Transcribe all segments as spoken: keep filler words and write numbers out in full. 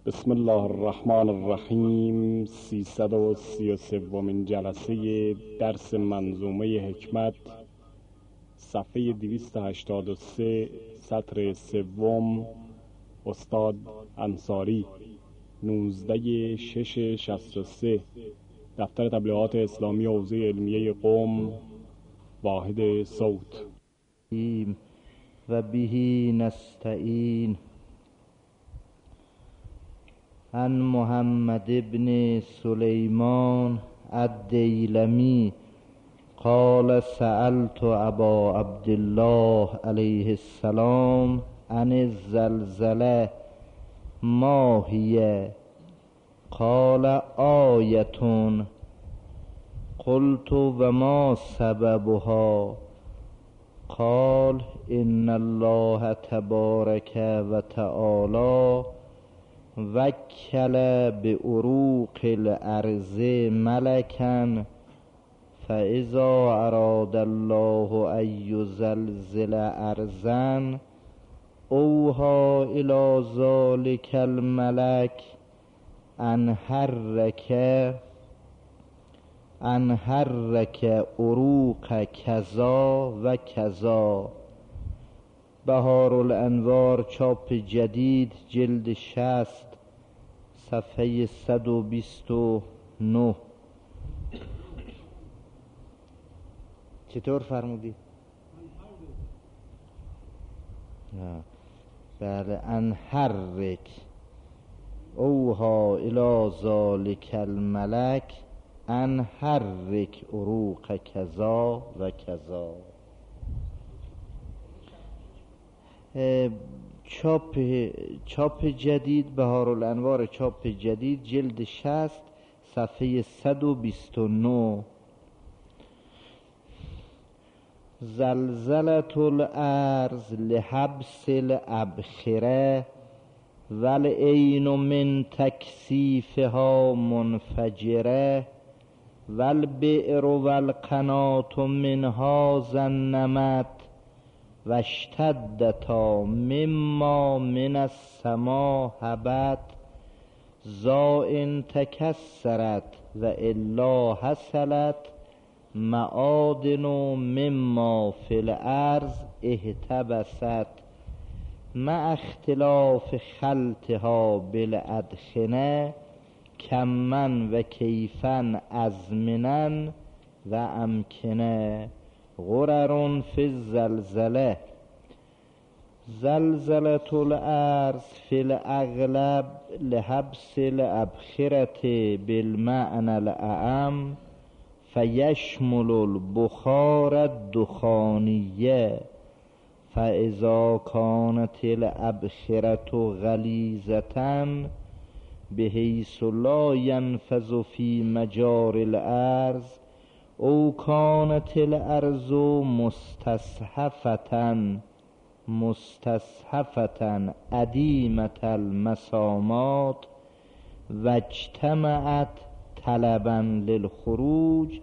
بسم الله الرحمن الرحیم. سیصد و سی و سومین جلسه درس منظومه حکمت، صفحه دویست و هشتاد و سه، سطر سوم، استاد انصاری، نوزده شش شصت و سه، دفتر تبلیغات اسلامی حوزه علمیه قم، واحد صوت. و بهی نستعین. عن محمد بن سلیمان الدیلمی قال سألت ابا عبدالله علیه السلام عن الزلزله ما هي؟ قال آیة. قلت وما سببها؟ قال ان الله تبارک و تعالی وکل بعروق الارض ملکا فاذا اراد الله ان یزلزل ارضا اوحی الی ذلک الملک ان حرک ان حرک عروق کذا و کذا. بهارالانوار چاپ جدید، جلد شصت، صفحه صد و بیست و نه. چطور فرمودی؟ بله، انحرک اوحی الی ذلک الملک انحرک عروق کذا و کذا. چاپ چاپ جدید، بهارالانوار چاپ جدید، جلد شصت، صفحه صد و بیست و نه. زلزلة الارض لحبس الابخره والعین من تکثیفها منفجره والبئر والقناة منها زنمت واشتدتا مما من السما هبت زائن تکسرت و الا حصلت معادن مما فی الارض احتبست مع اختلاف خلطها بالادخنه کمن و کیفن ازمنن و امکنه غرر فی الزلزله. زلزلة الارض فی الاغلب لحبس الابخرة بالمعنى الاعم فیشمل البخار الدخانیه فاذا كانت الابخرة غلیظة بحیث لا ينفذ في مجاري الارض او كانت الارض مستصحفة مستصحفة عدیمة المسامات واجتمعت طلبا للخروج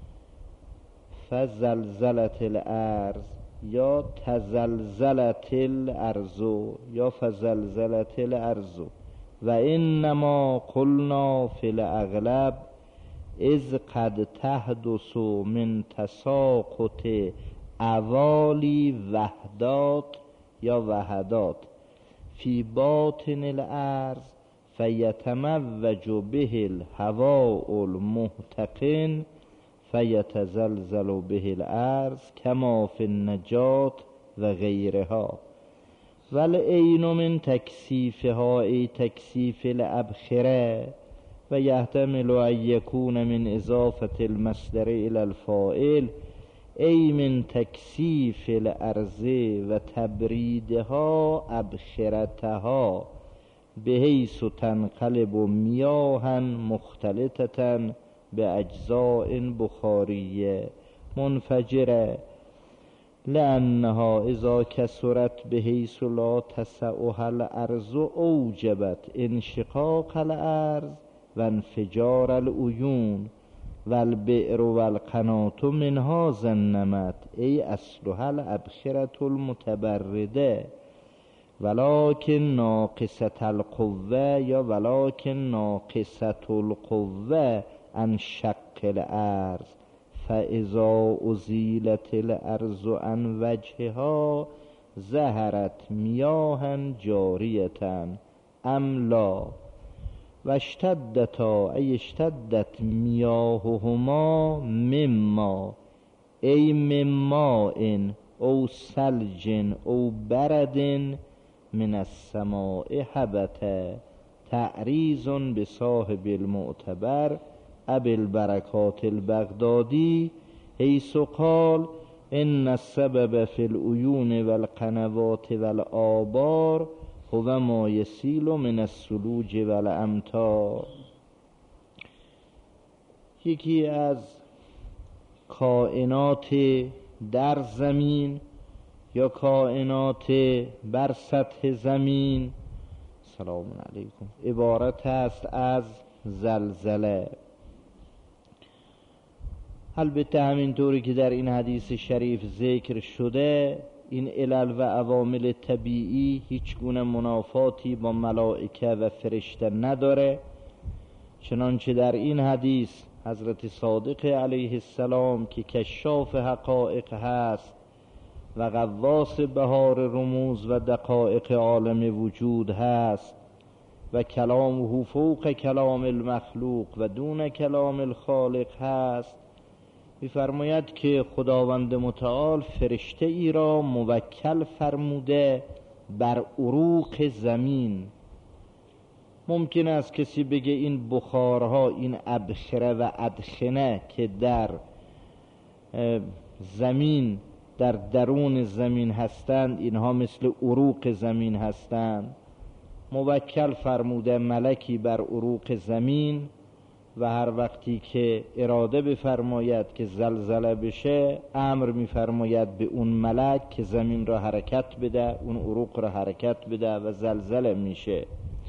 فزلزلت الارض یا تزلزلت الارض یا فزلزلت الارض و انما قلنا فی الاغلب اذ قد تحدث من تساقط اوالی وحدات یا وحدات فی باطن الارض فیتموج به الهواء المحتقن فیتزلزل به الارض کما فی النجات و غیرها. والعین من تکثیفها ای تکثیف الابخره و یحتمل ان یکون من اضافه المصدر الی الفاعل ای من تکثیف الارض و تبریدها ابخرتها بحیث تنقلب میاها مختلطة باجزاء بخاریه منفجره لانها اذا کثرت بحیث لا تسعها الارض اوجبت انشقاق الارض و انفجار العیون والبئر والقناة منها زنمت ای اصلها الابخرة المتبرده ولکن ناقصة القوه یا ولکن ناقصة القوه عن شق الارض فاذا ازیلت الارض عن وجهها ظهرت میاها جاریة ام لا و اشتدتا ای اشتدت میاههما مما ای مماء او ثلج او برد من السماء هبط تعریض بصاحب المعتبر ابی البرکات البغدادی حیث قال ان السبب فی العیون والقنوات والآبار هو ما یسیل من الثلوج والامطار. یکی از کائنات در زمین یا کائنات بر سطح زمین سلام علیکم عبارت است از زلزله. البته همینطوری که در این حدیث شریف ذکر شده این علل و عوامل طبیعی هیچ گونه منافاتی با ملائکه و فرشته نداره، چنانچه در این حدیث حضرت صادق علیه السلام که کشاف حقایق هست و غواص بهار رموز و دقایق عالم وجود هست و کلامه فوق کلام المخلوق و دون کلام الخالق هست، می‌فرماید که خداوند متعال فرشته ای را موکل فرموده بر عروق زمین. ممکن است کسی بگه این بخارها، این ابخره و ادخنه که در زمین در درون زمین هستند اینها مثل عروق زمین هستند. موکل فرموده ملکی بر عروق زمین و هر وقتی که اراده بفرماید که زلزله بشه امر میفرماید به اون ملک که زمین را حرکت بده، اون عروق را حرکت بده و زلزله میشه.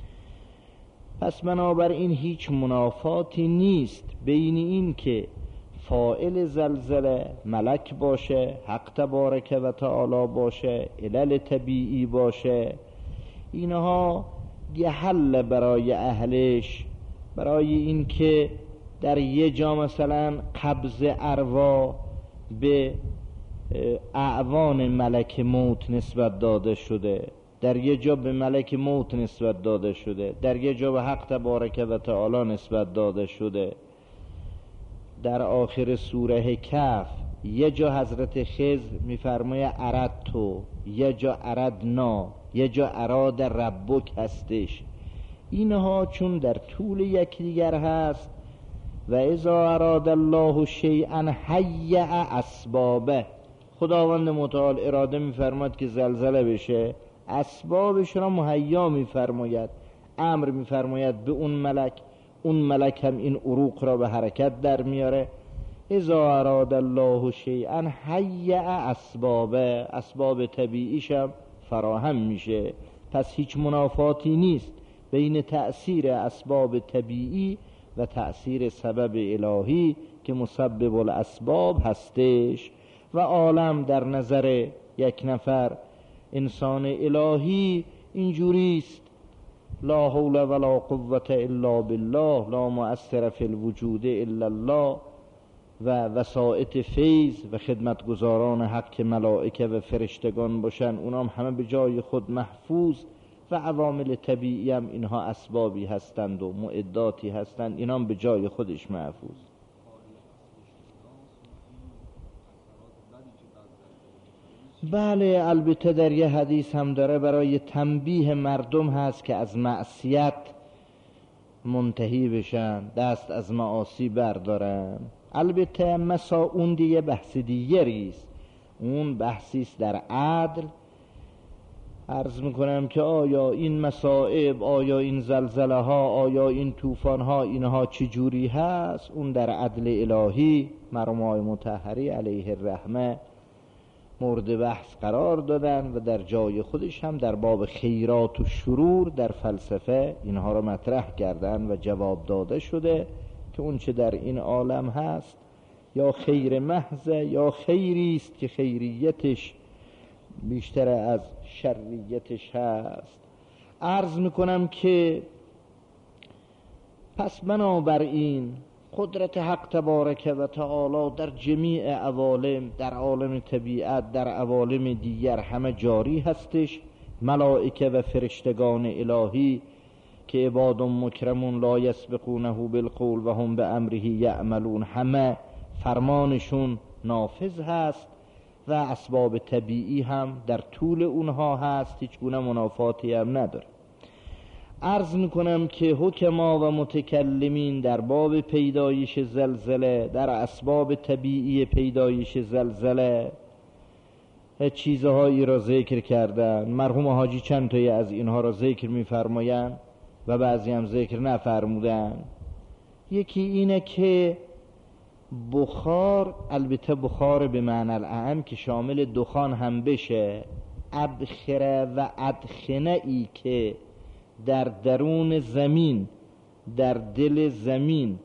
پس بنابراین هیچ منافاتی نیست بین این که فاعل زلزله ملک باشه، حق تبارک و تعالی باشه، علل طبیعی باشه، اینها یه حل برای اهلش، برای این که در یه جا مثلا قبض ارواح به اعوان ملک موت نسبت داده شده، در یه جا به ملک موت نسبت داده شده، در یه جا به حق تبارک و تعالی نسبت داده شده. در آخر سوره کهف یه جا حضرت خضر میفرماید اردتو، یه جا اردنا، یه جا اراد ربک هستش. اینها چون در طول یکدیگر هست و اذا اراد الله شیئا هیأ اسبابه، خداوند متعال اراده میفرماید که زلزله بشه، اسبابش را مهیا میفرماید، امر میفرماید به اون ملک، اون ملک هم این عروق را به حرکت در میاره. اذا اراد الله شیئا هیأ اسبابه، اسباب طبیعیش هم فراهم میشه. پس هیچ منافاتی نیست بین تأثیر اسباب طبیعی و تأثیر سبب الهی که مسبب الاسباب هستش. و عالم در نظر یک نفر انسان الهی اینجوریست، لا حول ولا قوة الا بالله، لا مؤثر فی الوجود الا الله. و وسائط فیض و خدمتگزاران حق که ملائکه و فرشتگان باشن اونام همه به جای خود محفوظ و عوامل طبیعی هم اینها اسبابی هستند و معداتی هستند، اینام به جای خودش محفوظ. بله، البته در یه حدیث هم داره برای تنبیه مردم هست که از معصیت منتهی بشن، دست از معاصی بردارن. البته مسا اون دیگه بحث دیگریست، اون بحثیست در عدل. عرض میکنم که آیا این مصائب، آیا این زلزله ها، آیا این طوفان ها، اینها چجوری هست، اون در عدل الهی مرحوم آقای مطهری علیه الرحمه مورد بحث قرار دادن و در جای خودش هم در باب خیرات و شرور در فلسفه اینها را مطرح کردن و جواب داده شده که اون چه در این عالم هست یا خیر محض یا خیری است که خیریتش بیشتر از شریتش هست. عرض میکنم که پس بنابراین قدرت حق تبارک و تعالی در جمیع عوالم، در عالم طبیعت، در عوالم دیگر همه جاری هستش. ملائکه و فرشتگان الهی که عباد مکرمون لا یسبقونه بالقول و هم به امره یعملون، همه فرمانشون نافذ هست و اسباب طبیعی هم در طول اونها هست، هیچ گونه منافاتی هم نداره. عرض میکنم که حکما و متکلمین در باب پیدایش زلزله، در اسباب طبیعی پیدایش زلزله چیزهایی را ذکر کردن. مرحوم حاجی چند تایی از اینها را ذکر میفرمایند و بعضی هم ذکر نفرمودن. یکی اینه که بخار، البته بخار به معنی الاعم که شامل دخان هم بشه، ابخره و ادخنه ای که در درون زمین، در دل زمین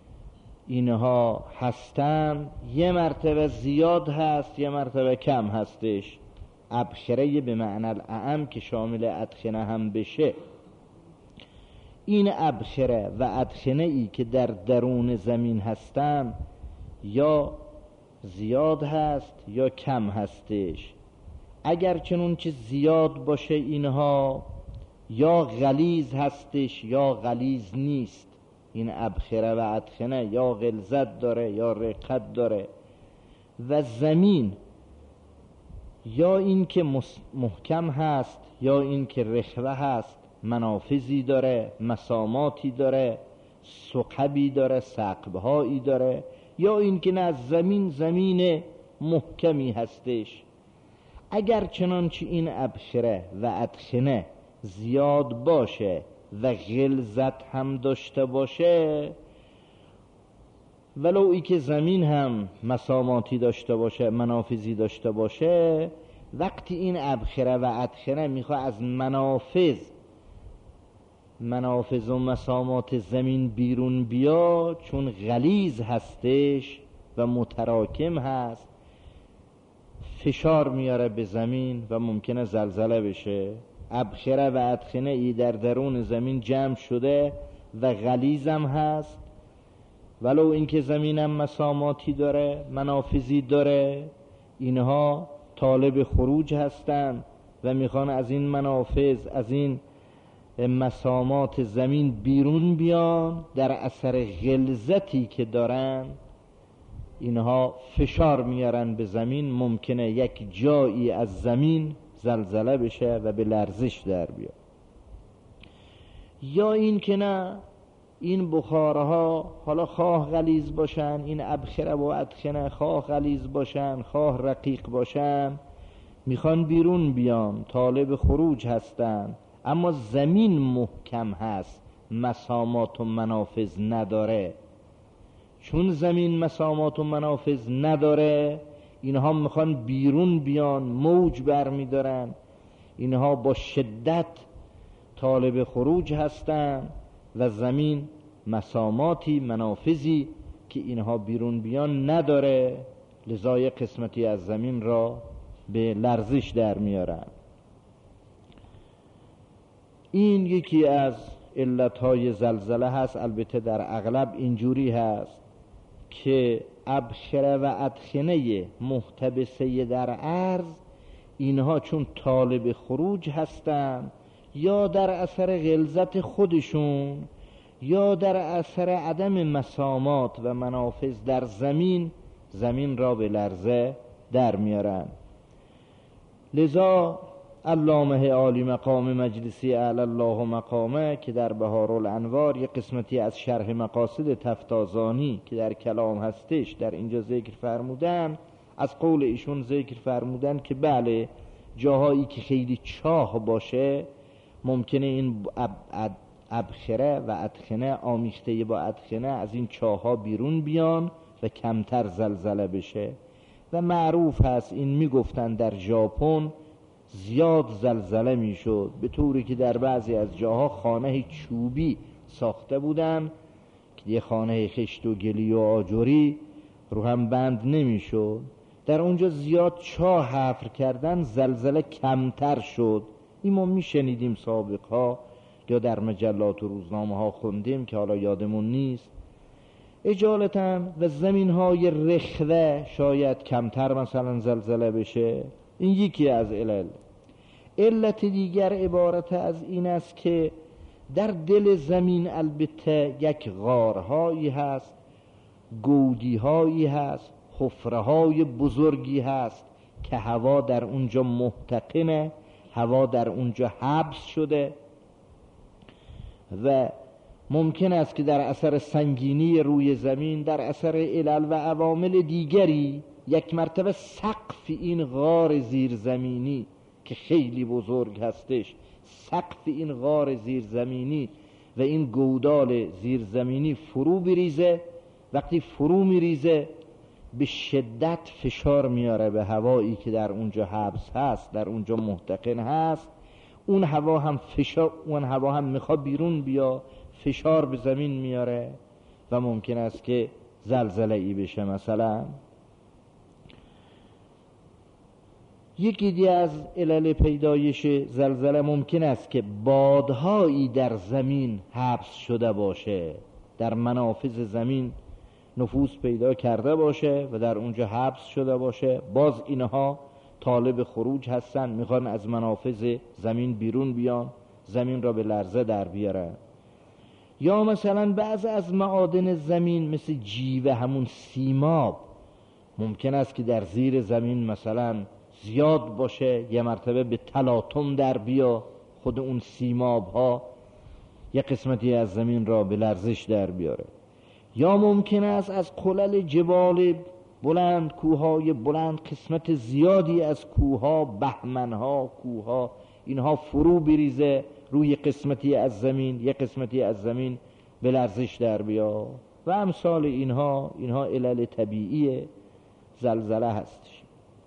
اینها هستن، یه مرتبه زیاد هست یه مرتبه کم هستش. ابخره به معنی الاعم که شامل ادخنه هم بشه، این ابخره و ادخنه ای که در درون زمین هستن یا زیاد هست یا کم هستش. اگر چنون که زیاد باشه اینها یا غلیظ هستش یا غلیظ نیست. این ابخره و ادخنه یا غلظت داره یا رقت داره. و زمین یا این که محکم هست یا این که رخوه هست، منافذی داره، مساماتی داره، ثقبی داره، ثقبهایی داره، یا این که نه زمین زمین محکمی هستش. اگر چنانچه این ابخره و ادخنه زیاد باشه و غلظت هم داشته باشه، ولو ای که زمین هم مساماتی داشته باشه، منافذی داشته باشه، وقتی این ابخره و ادخنه میخواه از منافذ منافذ و مسامات زمین بیرون بیا، چون غلیظ هستش و متراکم هست، فشار میاره به زمین و ممکنه زلزله بشه. ابخره و ادخنه ای در درون زمین جمع شده و غلیظم هست، ولو اینکه زمینم مساماتی داره، منافذی داره، اینها طالب خروج هستن و میخوان از این منافذ، از این مسامات زمین بیرون بیان. در اثر غلظتی که دارن اینها فشار میارن به زمین، ممکنه یک جایی از زمین زلزله بشه و به لرزش در بیاد. یا این که نه، این بخارها حالا خواه غلیظ باشن، این ابخره و ادخنه خواه غلیظ باشن خواه رقیق باشن، میخوان بیرون بیان، طالب خروج هستن، اما زمین محکم هست، مسامات و منافذ نداره. چون زمین مسامات و منافذ نداره، اینها میخوان بیرون بیان، موج بر میدارن، اینها با شدت طالب خروج هستن و زمین مساماتی، منافذی که اینها بیرون بیان نداره، لذا یک قسمتی از زمین را به لرزش در میارن. این یکی از علتهای زلزله هست. البته در اغلب اینجوری هست که ابخره و ادخنه محتبسه در عرض، اینها چون طالب خروج هستن، یا در اثر غلظت خودشون یا در اثر عدم مسامات و منافذ در زمین، زمین را به لرزه در میارن. لذا علامه عالی مقام مجلسی اعلی الله مقامه که در بهارالانوار یک قسمتی از شرح مقاصد تفتازانی که در کلام هستش در اینجا ذکر فرمودن، از قول ایشون ذکر فرمودن که بله، جاهایی که خیلی چاه باشه ممکنه این ابخره و ادخنه آمیخته با ادخنه از این چاه ها بیرون بیان و کمتر زلزله بشه. و معروف هست، این میگفتن در ژاپن زیاد زلزله میشد، به طوری که در بعضی از جاها خانه چوبی ساخته بودن که یه خانه خشت و گلی و آجری رو هم بند نمیشد. در اونجا زیاد چاه حفر کردن، زلزله کمتر شد. این ما میشنیدیم سابقها یا در مجلات و روزنامه ها خوندیم که حالا یادمون نیست. اجالتا و زمین های رخوه شاید کمتر مثلا زلزله بشه. این یکی از علل. علت دیگر عبارت از این است که در دل زمین البته یک غارهایی هست، گودیهایی هست، حفره‌های بزرگی هست که هوا در اونجا محتقنه، هوا در اونجا حبس شده و ممکن است که در اثر سنگینی روی زمین، در اثر علل و عوامل دیگری، یک مرتبه سقف این غار زیرزمینی که خیلی بزرگ هستش، سقف این غار زیرزمینی و این گودال زیرزمینی فرو بریزه. وقتی فرو میریزه به شدت فشار میاره به هوایی که در اونجا حبس هست، در اونجا محتقن هست. اون هوا هم فشار، اون هوا هم میخواد بیرون بیا، فشار به زمین میاره و ممکن است که زلزله ای بشه. مثلا یکی دیگه از علل پیدایش زلزله ممکن است که بادهایی در زمین حبس شده باشه، در منافذ زمین نفوذ پیدا کرده باشه و در اونجا حبس شده باشه. باز اینها طالب خروج هستن، میخوان از منافذ زمین بیرون بیان، زمین را به لرزه در بیارن. یا مثلا بعض از معادن زمین مثل جیوه، همون سیماب، ممکن است که در زیر زمین مثلا زیاد باشه، یه مرتبه به تلاطم در بیا، خود اون سیماب ها یه قسمتی از زمین را به لرزش در بیاره. یا ممکن است از قلل جبال بلند، کوههای بلند، قسمت زیادی از کوها، بهمنها، کوها، اینها فرو بریزه روی قسمتی از زمین، یک قسمتی از زمین به لرزش در بیا و امثال اینها. اینها علل طبیعی زلزله هستش.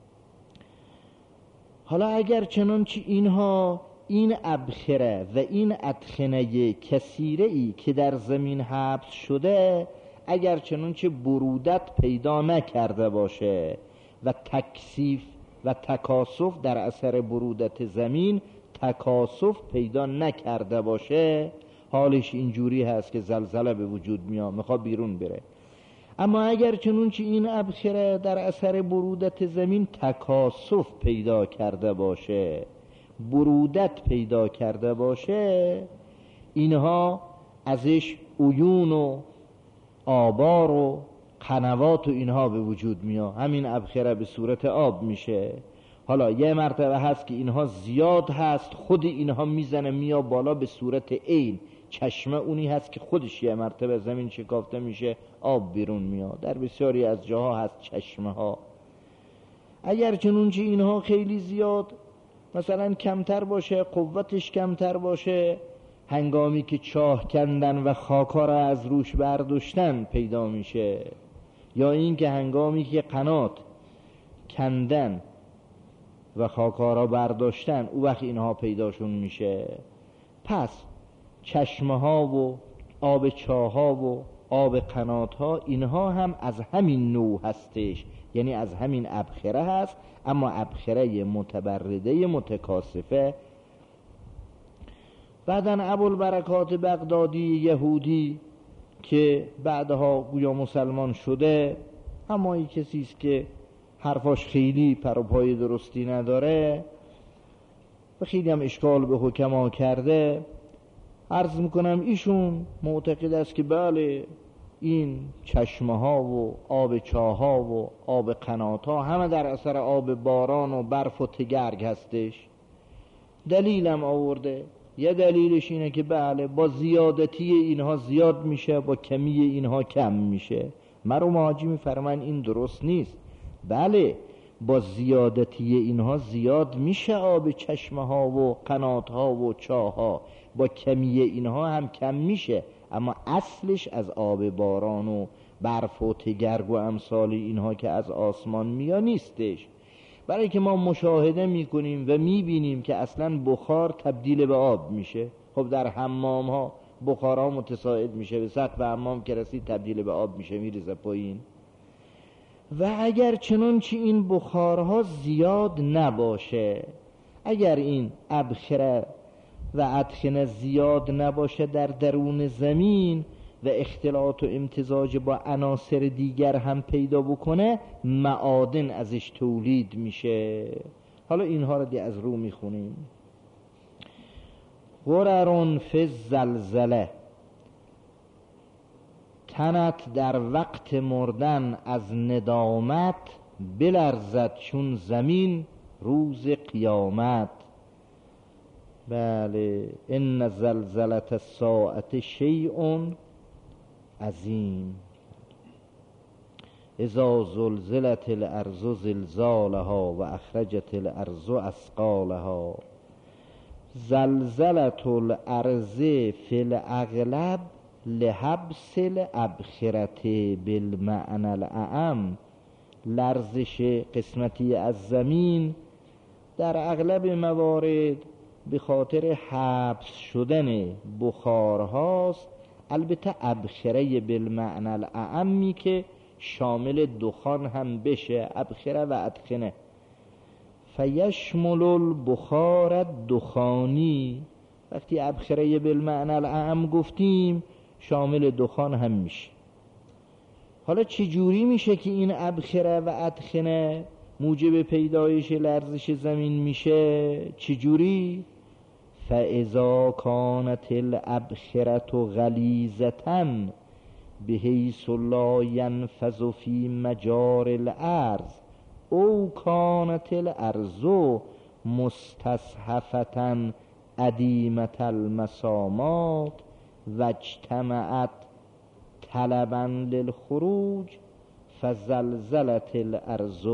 حالا اگر چنانچه اینها، این ابخره و این ادخنه کثیره ای که در زمین حبس شده، اگر چنانچه برودت پیدا نکرده باشه و تکثیف و تکاثف در اثر برودت زمین تکاثف پیدا نکرده باشه، حالش اینجوری هست که زلزله به وجود میاد، میخواد بیرون بره. اما اگر چنانچه این ابخره در اثر برودت زمین تکاثف پیدا کرده باشه، برودت پیدا کرده باشه، اینها ازش عیون و آبار و قنوات و اینها به وجود میاد. همین ابخره به صورت آب میشه. حالا یه مرتبه هست که اینها زیاد هست، خود اینها میزنه میاد بالا به صورت عین چشمه، اونی هست که خودش یه مرتبه زمین شکافته میشه، آب بیرون میاد. در بسیاری از جاها هست چشمه ها. اگر چنونچه اینها خیلی زیاد مثلا کمتر باشه، قوتش کمتر باشه، هنگامی که چاه کندن و خاکا را از روش برداشتن پیدا میشه، یا این که هنگامی که قنات کندن و خاکا را برداشتن، او وقت اینها پیداشون میشه. پس چشمه ها و آب چاه ها و آب قنات ها، اینها هم از همین نوع هستش، یعنی از همین ابخره هست، اما ابخره متبرده متکاسفه. بعدن ابوالبرکات بغدادی یهودی که بعدها گویا مسلمان شده، اما این کسی است که حرفاش خیلی پر و پای درستی نداره و خیلی هم اشکال به حکما کرده. عرض میکنم ایشون معتقد است که بله، این چشمه ها و آب چاه ها و آب قنات ها همه در اثر آب باران و برف و تگرگ هستش. دلیلم آورده. یه دلیلش اینه که بله، با زیادتی اینها زیاد میشه، با کمی اینها کم میشه. مرحوم حاجی میفرمان این درست نیست. بله، با زیادتی اینها زیاد میشه آب چشمه ها و قنات ها و چاه ها، با کمی اینها هم کم میشه، اما اصلش از آب باران و برف و تگرگ و امثال اینها که از آسمان میاد نیستش. برای که ما مشاهده میکنیم و میبینیم که اصلا بخار تبدیل به آب میشه. خب در حمام ها بخارها متساعد میشه، به سقف حمام که رسید تبدیل به آب میشه، میریزه پایین. و اگر چنانچه این بخارها زیاد نباشه، اگر این ابخره و ادخنه زیاد نباشه در درون زمین و اختلاط و امتزاج با عناصر دیگر هم پیدا بکنه، معادن ازش تولید میشه. حالا اینها رو دی از رو میخونیم. غررون فی زلزله، تنت در وقت مردن از ندامت، بلرزد چون زمین روز قیامت. بله، ان زلزله الساعة شیء عظیم، اذا زلزلت الارض زلزالها و اخرجت الارض اثقالها. زلزلة الارض فی الاغلب لحبس الابخرة بالمعنى الاعم. لرزش قسمتی از زمین در اغلب موارد به خاطر حبس شدن بخارهاست، البته ابخره بالمعنى الاعمی که شامل دخان هم بشه، ابخره و ادخنه. فیشمل البخار الدخانی، وقتی ابخره بالمعنى الاعم گفتیم شامل دخان هم میشه. حالا چه جوری میشه که این ابخره و ادخنه موجب پیدایش لرزش زمین میشه؟ چه جوری؟ فاذا كانت الابخره غلیظه بحیث لا ينفذ في مجار الارض، او كانت الارض مستصحفه عدیمه المسامات واجتمعت طلبا للخروج فزلزلت الارض.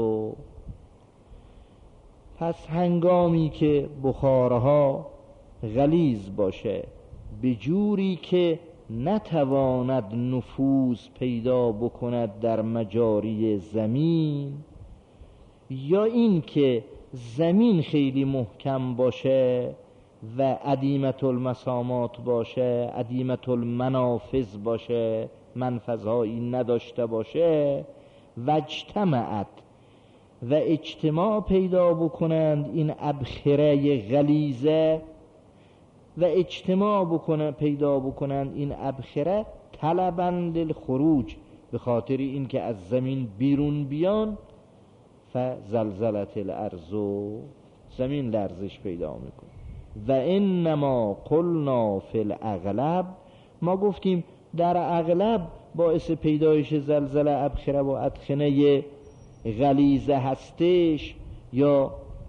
پس هنگامی که بخارها غلیظ باشه به جوری که نتواند نفوذ پیدا بکند در مجاری زمین، یا این که زمین خیلی محکم باشه و عدیمت المسامات باشه، عدیمت المنافذ باشه، منفذهایی نداشته باشه، و اجتماعت و اجتماع پیدا بکنند این ابخره غلیظه و اجتماع بکنند پیدا بکنند این ابخره طلباً للخروج، به خاطر این که از زمین بیرون بیان، فزلزلت الارض، زمین لرزش پیدا میکنه. و انما قلنا فی الاغلب، ما گفتیم در اغلب باعث پیدایش زلزله ابخره و ادخنه غلیظه هستش، یا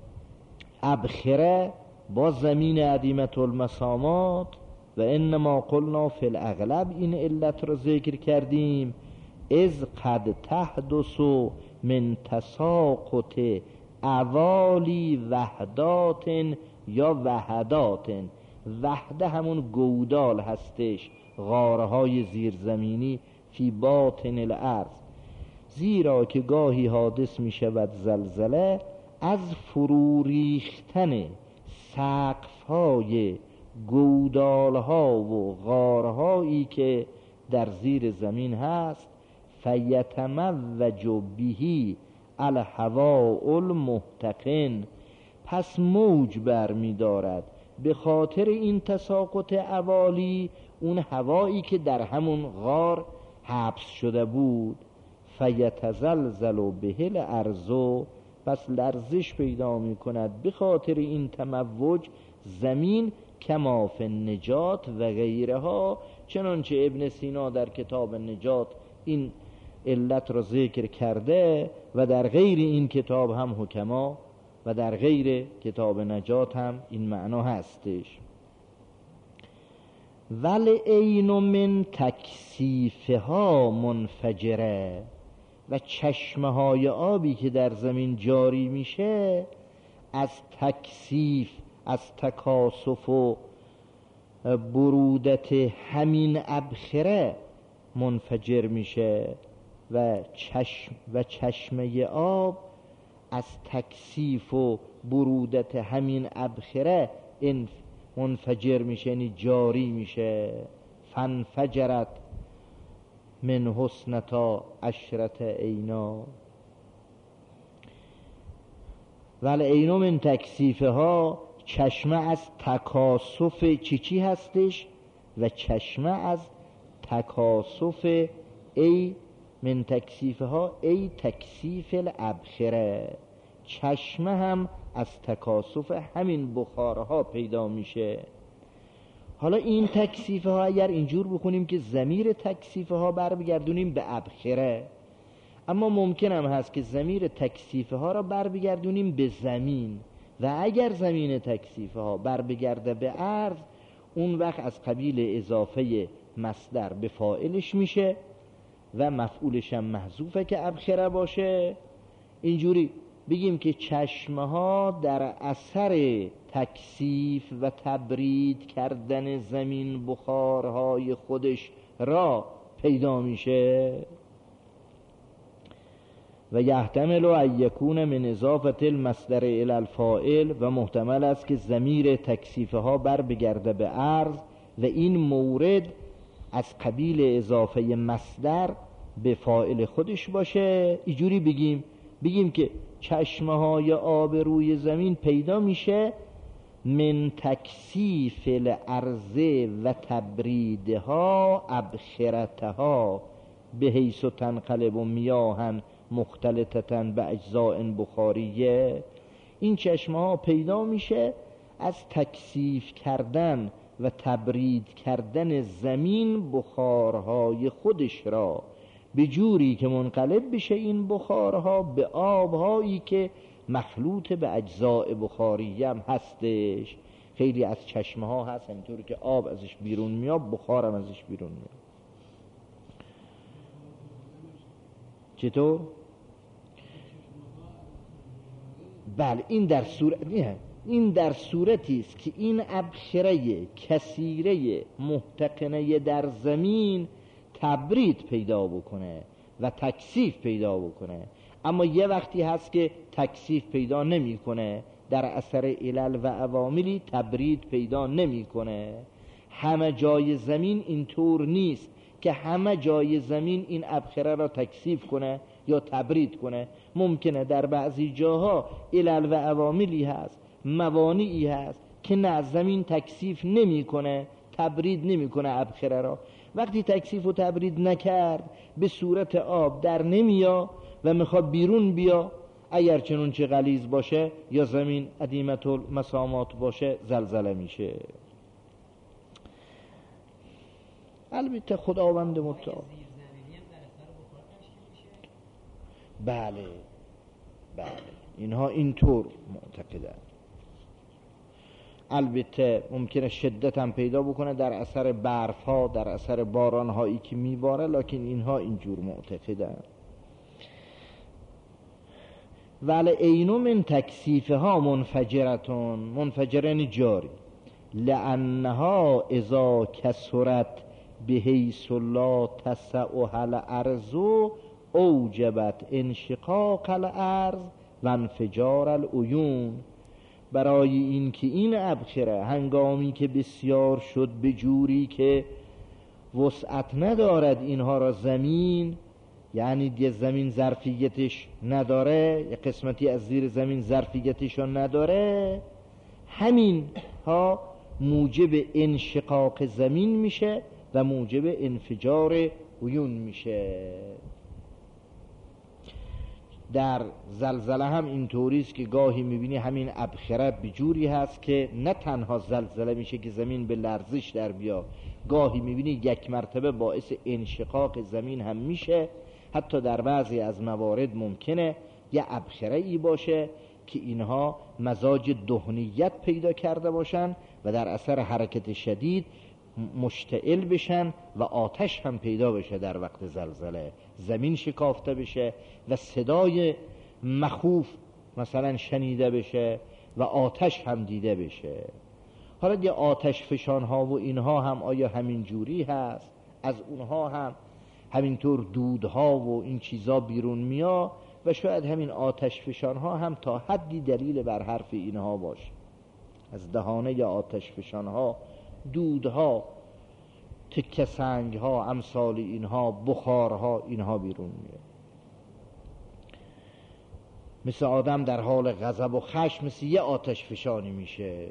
ابخره با زمین عدیمت المسامات. و انما قلنا فی الاغلب، این علت را ذکر کردیم، اذ قد تحدث من تساقط اوالی وحدات یا وحدات. وحده همون گودال هستش، غارهای زیرزمینی، فی باطن الارض، زیرا که گاهی حادث می شود زلزله از فرو ریختن سقف‌های گودال‌ها و غارهایی که در زیر زمین هست. فیتموج بهی الهواء المحتقن، پس موج بر می دارد به خاطر این تساقط اوالی اون هوایی که در همون غار حبس شده بود. فیتزلزل به الارض، پس لرزش پیدا می کند به خاطر این تموج زمین، کما فی النجات و غیرها، چنانچه ابن سینا در کتاب نجات این علت را ذکر کرده و در غیر این کتاب هم حکما و در غیر کتاب نجات هم این معنا هستش. ولی عین من تکثیفها منفجره، و چشمه های آبی که در زمین جاری میشه از تکثیف، از تکاثف و برودت همین ابخره منفجر میشه، و چشم و چشمه آب از تکثیف و برودت همین ابخره منفجر میشه، یعنی جاری میشه. فانفجرت من حسنتا عشرت عینا، ولی اینو من تکثیفه ها، چشمه از تکاسف چی چی هستش و چشمه از تکاسف ای من تکثیفه ها ای تکثیف الابخره، چشمه هم از تکاسف همین بخارها پیدا میشه. حالا این تکثیفه ها اگر اینجور بکنیم که ضمیر تکثیفه ها بر بگردونیم به ابخره، اما ممکن هم هست که ضمیر تکثیفه ها را بر بگردونیم به زمین، و اگر زمین تکثیفه ها بر بگرده به عرض، اون وقت از قبیل اضافه مصدر به فاعلش میشه و مفعولش هم محذوفه که ابخره باشه. اینجوری بگیم که چشمه ها در اثر تکثیف و تبرید کردن زمین بخارهای خودش را پیدا میشه. و یحتمل ان یکون من اضافه المصدر الی الفاعل، و محتمل است که ضمیر تکثیفه ها بر بگرده به عرض و این مورد از قبیل اضافه مصدر به فاعل خودش باشه. اینجوری بگیم بگیم که چشمه های آب روی زمین پیدا میشه من تکثیف الارض و تبریدها ابخرتها به حیث تنقلب میاهن مختلطتن به اجزاء بخاریه. این چشمه ها پیدا میشه از تکثیف کردن و تبرید کردن زمین بخارهای خودش را به جوری که منقلب بشه این بخارها به آبهایی که مخلوط به اجزاء بخاری هم هستش. خیلی از چشمه ها هست همینطور که آب ازش بیرون میاد بخار هم ازش بیرون میاد. چطور؟ بله این در صورت نه این در صورتی است که این ابخره کثیره محتقنه در زمین تبرید پیدا بکنه و تکثیف پیدا بکنه، اما یه وقتی هست که تکثیف پیدا نمیکنه، در اثر علل و عواملی تبرید پیدا نمیکنه. همه جای زمین اینطور نیست که همه جای زمین این ابخره را تکثیف کنه یا تبرید کنه. ممکنه در بعضی جاها علل و عواملی هست، موانعی هست که نه زمین تکثیف نمیکنه، تبرید نمیکنه ابخره را. وقتی تکثیف و تبرید نکرد به صورت آب در نمیا و میخواد بیرون بیا، اگر چنون چه غلیظ باشه یا زمین عدیمت المسامات باشه زلزله میشه. البته خداوند متعال بله بله اینها اینطور معتقدند. البته ممکنه شدت هم پیدا بکنه در اثر برف ها، در اثر باران هایی که میباره، لکن اینها اینجور معتقدند. ولی اینو من تکثیفه ها منفجرتون، منفجرن جاری، لانها اذا کسرت به حیث لا تسعها الارض اوجبت انشقاق الارض و انفجار العیون. برای این که این ابخره هنگامی که بسیار شد به جوری که وسعت ندارد اینها را زمین، یعنی دیگه زمین ظرفیتش نداره، یه قسمتی از زیر زمین ظرفیتش را نداره، همین ها موجب انشقاق زمین میشه و موجب انفجار عیون میشه. در زلزله هم اینطوری است که گاهی میبینی همین ابخره بجوری هست که نه تنها زلزله میشه که زمین به لرزش در بیا، گاهی میبینی یک مرتبه باعث انشقاق زمین هم میشه. حتی در بعضی از موارد ممکنه یه ابخره ای باشه که اینها مزاج دهنیت پیدا کرده باشن و در اثر حرکت شدید مشتعل بشن و آتش هم پیدا بشه در وقت زلزله، زمین شکافته بشه و صدای مخوف مثلا شنیده بشه و آتش هم دیده بشه. حالا یه آتش فشان ها و اینها هم آیا همین جوری هست؟ از اونها هم همینطور دودها و این چیزا بیرون میاد و شاید همین آتش فشان ها هم تا حدی دلیل بر حرف اینها باشه. از دهانه یا آتش فشان ها دودها، تکه سنگ ها، امثال اینها، بخارها، اینها بیرون میاد. مثل آدم در حال غضب و خشم مثل یه آتش فشانی میشه.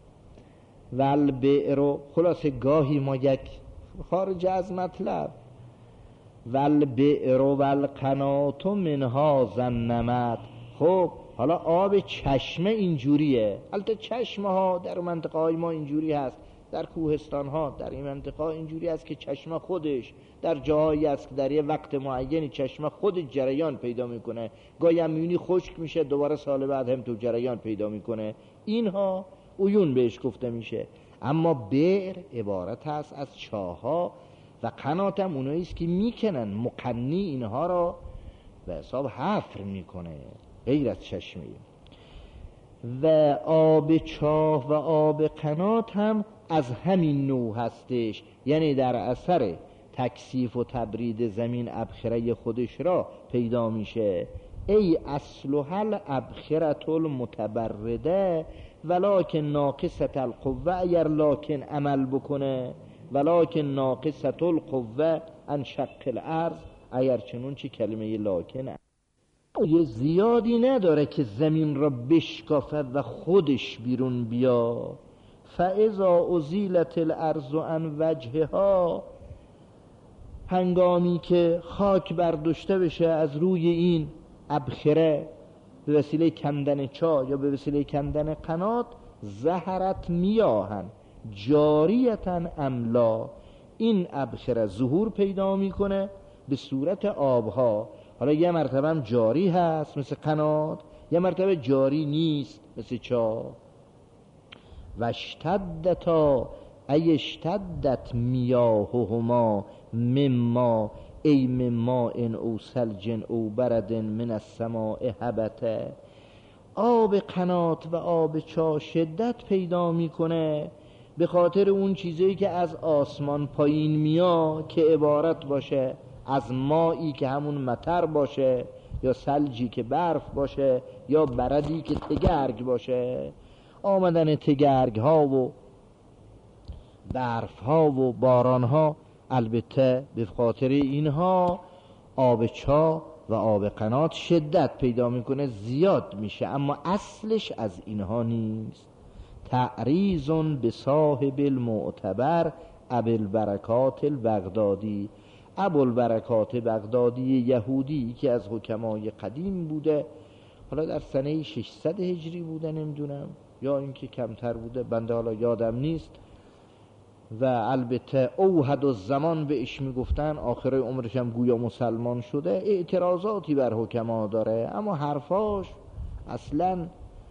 والبئر، خلاصه گاهی ما یک خارج از مطلب، والبئر والقنات منها زنمت. خب حالا آب چشمه اینجوریه، البته چشمه ها در منطقه های ما اینجوری هست، در کوهستان ها در این منطقه اینجوری هست که چشمه خودش در جایی است که در یه وقت معینی چشمه خود جریان پیدا میکنه، گاهی هم میونی خشک میشه دوباره سال بعد هم تو جریان پیدا میکنه، اینها عیون بهش گفته میشه. اما بئر عبارت هست از چاها و قنات هم اونایی است که میکنن، مقنی اینها را به حساب حفر میکنه غیر از چشمه. و آب چاه و آب قنات هم از همین نوع هستش، یعنی در اثر تکثیف و تبرید زمین ابخره خودش را پیدا میشه. ای اصلها الابخرة المتبرده ولکن ناقصة القوه، اگر لاکن عمل بکنه، ولکن ناقصة القوه عن شق الارض، اگر چنون چی کلمه لاکن یه زیادی نداره که زمین را بشکافه و خودش بیرون بیا. فاذا ازیلت الارض عن وجهها، هنگامی که خاک برداشته بشه از روی این ابخره به وسیله کندن چاه یا به وسیله کندن قنات، ظهرت میاهن جاریتن املا، این ابخره ظهور پیدا میکنه به صورت آبها. حالا یه مرتبه هم جاری هست مثل قنات، یه مرتبه جاری نیست مثل چاه. و اشتدتا ای اشتدت میاههما مما ای مما ان او ثلج او برد من السماء هبته. آب قنات و آب چاه شدت پیدا میکنه به خاطر اون چیزایی که از آسمان پایین میاد که عبارت باشه از مایی که همون مطر باشه، یا ثلجی که برف باشه، یا بردی که تگرگ باشه. آمدن تگرگ ها و برف ها و باران ها البته به خاطر اینها آب چاه و آب قنات شدت پیدا میکنه، زیاد میشه، اما اصلش از اینها نیست. تعریض به صاحب المعتبر ابوالبرکات البغدادی. ابوالبرکات بغدادی یهودی که از حکمای قدیم بوده، حالا در سنه ششصد هجری بوده نمیدونم یا اینکه کمتر بوده، بنده حالا یادم نیست. و البته اوحد الزمان بهش میگفتن، آخر عمرش هم گویا مسلمان شده. اعتراضاتی بر حکما داره اما حرفاش اصلا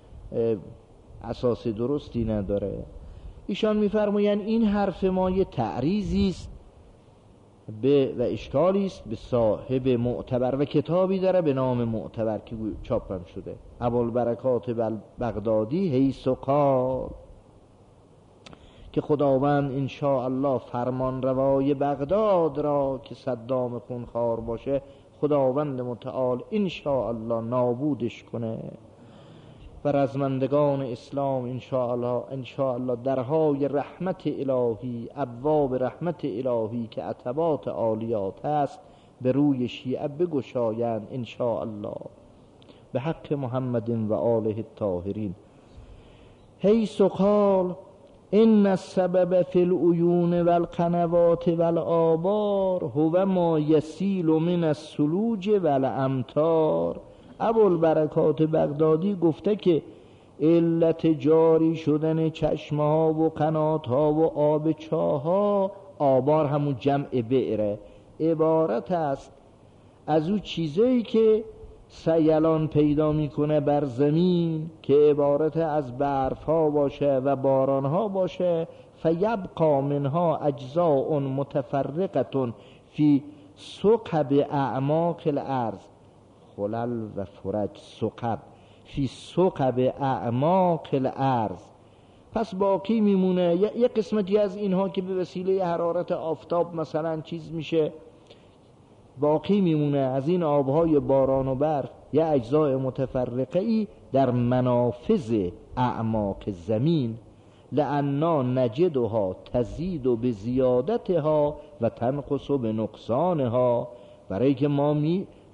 اساس درستی نداره. ایشان میفرمایند این حرف ما یه تعریضی است به و اشکالی است به صاحب معتبر و کتابی داره به نام معتبر که چاپم شده، ابوالبرکات بغدادی حیث قال، که خداوند ان شاء الله فرمان روای بغداد را که صدام خونخوار باشه خداوند متعال ان شاء الله نابودش کنه و رزمندگان اسلام ان شاء الله ان شاء الله درهای رحمت الهی، ابواب رحمت الهی که عتبات عالیات است به روی شیعه بگشایند ان شاء الله به حق محمد و آله الطاهرین. حیث قال ان السبب فی العیون والقنوات والآبار هو ما یسیل من الثلوج والامطار. ابوالبرکات بغدادی گفته که علت جاری شدن چشمه ها و قنات ها و آب چاه ها، آبار همون جمع بئره، عبارت است از اون چیزایی که سیلان پیدا میکنه بر زمین که عبارت از برف ها باشه و باران ها باشه، فیبقا منها اجزاء متفرقه فی ثقب اعماق الارض، خلل و فرج ثقب فی ثقب اعماق الارض. پس باقی میمونه یه قسمتی از اینها که به وسیله حرارت آفتاب مثلا چیز میشه، باقی میمونه از این آبهای باران و برف یه اجزای متفرقه ای در منافذ اعماق زمین، لأننا نجدها تزید به زیادتها و تنقص به نقصانها، برای که ما می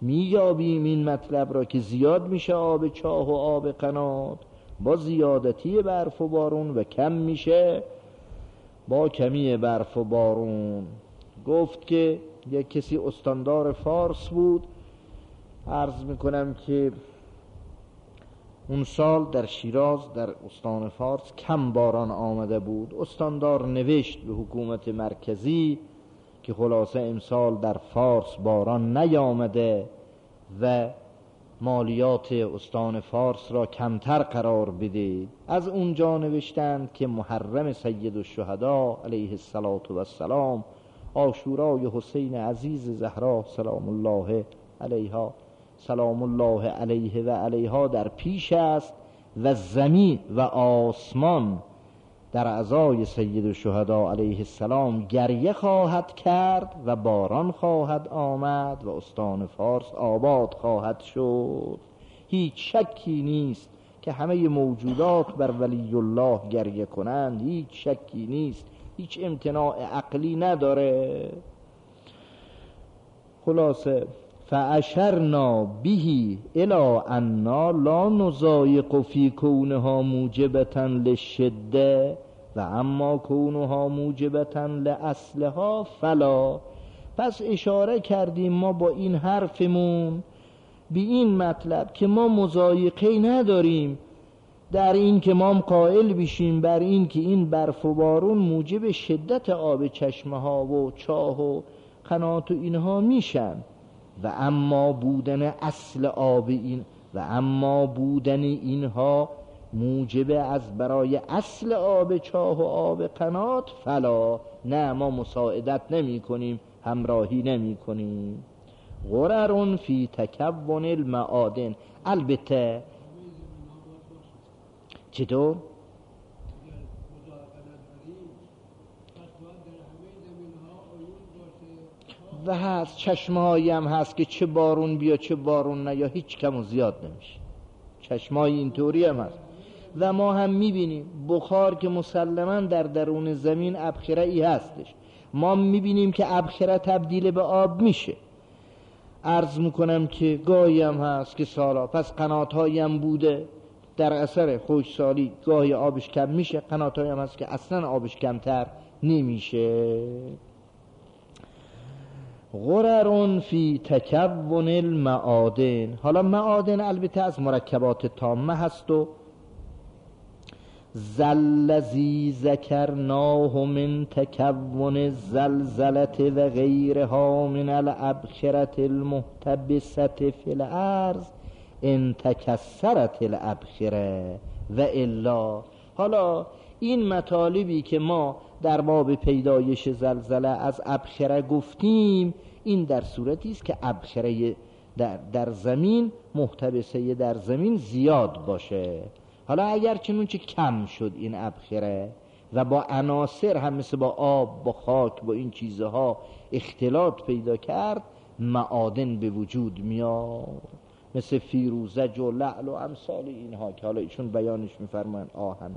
مییابیم این مطلب را که زیاد میشه آب چاه و آب قنات با زیادتی برف و بارون و کم میشه با کمی برف و بارون. گفت که یک کسی استاندار فارس بود، عرض میکنم که اون سال در شیراز در استان فارس کم باران آمده بود. استاندار نوشت به حکومت مرکزی که خلاصه امسال در فارس باران نیامده و مالیات استان فارس را کمتر قرار بده. از اونجا نوشتند که محرم سید الشهدا علیه السلام، عاشورای حسین عزیز زهرا سلام الله علیها سلام الله علیه و علیها در پیش است و زمین و آسمان در عزای سید الشهدا علیه السلام گریه خواهد کرد و باران خواهد آمد و استان فارس آباد خواهد شد. هیچ شکی نیست که همه موجودات بر ولی الله گریه کنند، هیچ شکی نیست، هیچ امتناع عقلی نداره. خلاصه فاشرنا به الی انا لا نضایق فی کونها موجبتا للشده و اما کونها موجبتا لاصلها فلا. پس اشاره کردیم ما با این حرفمون به این مطلب که ما مضایقه نداریم در این که ما قائل بشیم بر این که این برف و بارون موجب شدت آب چشمه ها و چاه و قنات و اینها میشن، و اما بودن اصل آب این و اما بودن اینها موجب از برای اصل آب چاه و آب قنات فلا، نه ما مساعدت نمی کنیم، همراهی نمی کنیم. غرر فی تکون المعادن. البته چطور؟ و هست چشمه هایی هم هست که چه بارون بیا چه بارون نه یا هیچ کم و زیاد نمیشه. چشمه های اینطوری هم هست و ما هم میبینیم بخار که مسلما در درون زمین ابخره ای هستش، ما میبینیم که ابخره تبدیل به آب میشه. عرض میکنم که گاهی هم هست که سالا پس قنات هایی هم بوده در اثر خشکسالی گاهی آبش کم میشه، قنات هایی هم هست که اصلا آبش کمتر نمیشه. غرر فی تکون المعادن. حالا معادن البته از مرکبات تامه هست و ذلذی ذکرناه من تکون الزلزلة و غیرها من الابخرة المحتبسة فی الارض ان تکسرت الابخره و الا. حالا این مطالبی که ما در باب پیدایش زلزله از ابخره گفتیم، این در صورتی است که ابخره در, در زمین محتبسه در زمین زیاد باشه. حالا اگر چنونچه کم شد این ابخره و با عناصر هم مثل با آب با خاک با این چیزها اختلاط پیدا کرد، معادن به وجود میاد، مثل فیروزج و لعل و امثال اینها که حالا ایشون بیانش میفرمایند آهن.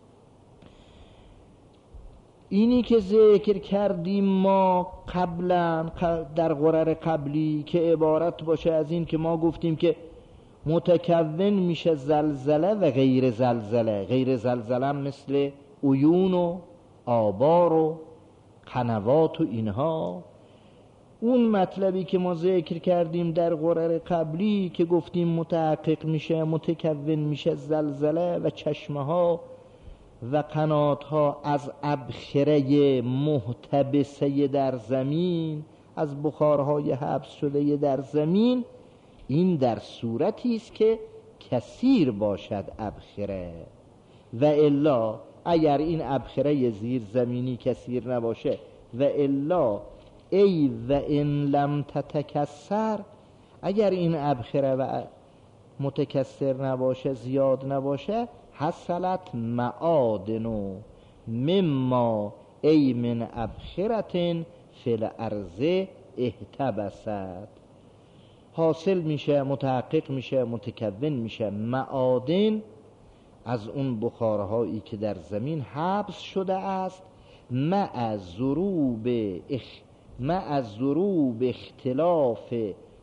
اینی که ذکر کردیم ما قبلا در غرر قبلی که عبارت باشه از این که ما گفتیم که متکون میشه زلزله و غیر زلزله. غیر زلزله مثل عیون و آبار و قنوات و اینها. اون مطلبی که ما ذکر کردیم در غرر قبلی که گفتیم متحقق میشه متکون میشه زلزله و چشمه ها و قنات ها از ابخره محتبسه در زمین، از بخارهای حبس شده در زمین، این در صورتی است که کثیر باشد ابخره، و الا اگر این ابخره زیر زمینی کثیر نباشه و الا ای و ان لم تتکسر، اگر این ابخره و متکسر نباشه زیاد نباشه، حصلت معادن مما ای من ابخرة فی الارض احتبست، حاصل میشه متحقق میشه متکون میشه معادن از اون بخارهایی که در زمین حبس شده است، مع ضروب اخ... مع ضروب اختلاف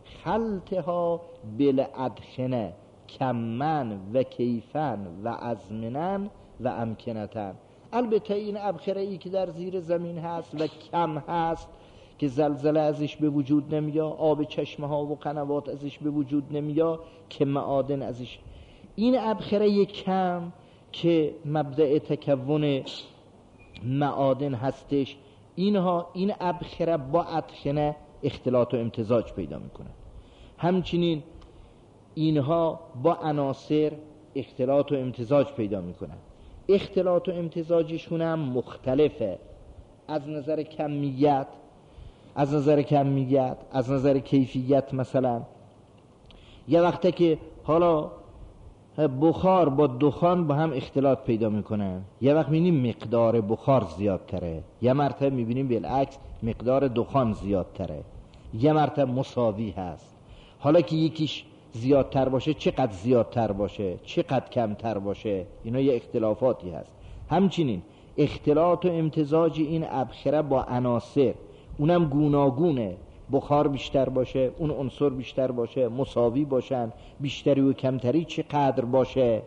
خلطها بالادخنه کمن و کیفن و ازمنن و امکنتن. البته این ابخره ای که در زیر زمین هست و کم هست که زلزله ازش به وجود نمیاد، آب چشمه ها و قنوات ازش به وجود نمیاد، که معادن ازش، این ابخره کم که مبدأ تکون معادن هستش، اینها این ابخره با ادخنه اختلاط و امتزاج پیدا میکنن. همچنین اینها با عناصر اختلاط و امتزاج پیدا میکنن. اختلاط و امتزاجشون هم مختلفه، از نظر کمیت، از نظر کمیت از نظر کیفیت. مثلا یه وقته که حالا بخار با دخان با هم اختلاط پیدا میکنن، یه وقت میبینیم مقدار بخار زیادتره، یه مرتبه میبینیم بالعکس مقدار دخان زیادتره، یه مرتبه مساوی هست. حالا که یکیش زیادتر باشه چقدر زیادتر باشه، چقدر کمتر باشه، اینا یه اختلافاتی هست. همچنین اختلاط و امتزاج این ابخره با عناصر اونم گوناگونه، بخار بیشتر باشه، اون عنصر بیشتر باشه، مساوی باشن، بیشتری و کمتری چقدر باشه،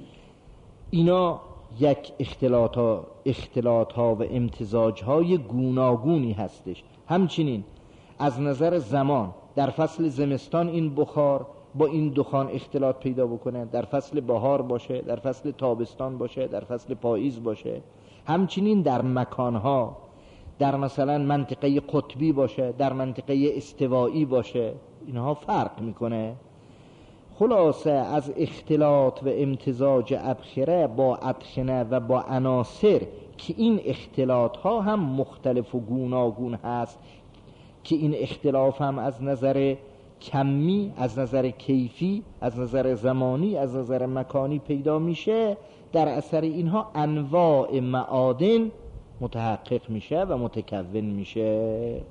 اینا یک اختلاط ها, اختلاط ها و امتزاج های گوناگونی هستش. همچنین از نظر زمان در فصل زمستان این بخار با این دخان اختلاط پیدا بکنه، در فصل بهار باشه، در فصل تابستان باشه، در فصل پاییز باشه. همچنین در مکانها، در مثلا منطقه قطبی باشه، در منطقه استوایی باشه، اینها فرق میکنه. خلاصه از اختلاط و امتزاج ابخره با ادخنه و با عناصر که این اختلاط ها هم مختلف و گوناگون هست، که این اختلاف هم از نظر کمی، از نظر کیفی، از نظر زمانی، از نظر مکانی پیدا میشه، در اثر اینها انواع معادن متحقق میشه و متکون میشه.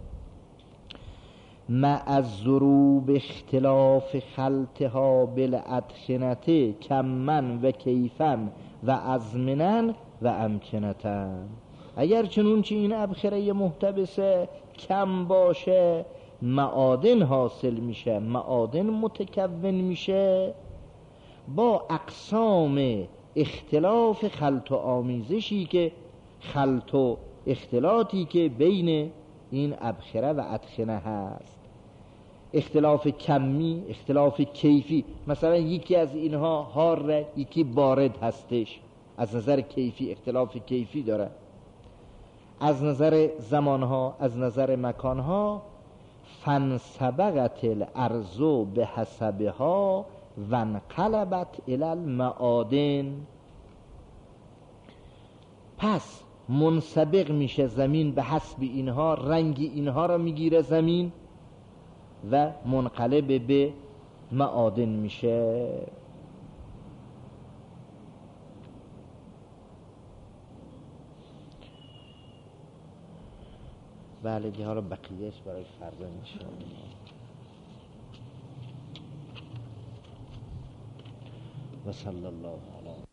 مع الضروب اختلاف خلطها بالادخنه کمن و کیفن و ازمنن و امکنتن. اگر چنون چه این ابخره محتبسه کم باشه، معادن حاصل میشه، معادن متکون میشه با اقسام اختلاف خلط و آمیزشی که خلط و اختلاطی که بین این ابخره و ادخنه هست. اختلاف کمی، اختلاف کیفی، مثلا یکی از اینها حار، یکی بارد هستش، از نظر کیفی اختلاف کیفی داره. از نظر زمانها، از نظر مکانها، فانسبقت الارض بحسبها وانقلبت الی المعادن. پس منسبق میشه زمین به حسب اینها، رنگ اینها را میگیره زمین و منقلب به معادن میشه. بله دیگه، حالا بقیهش برای فردا انشاءالله. و صلی الله علیه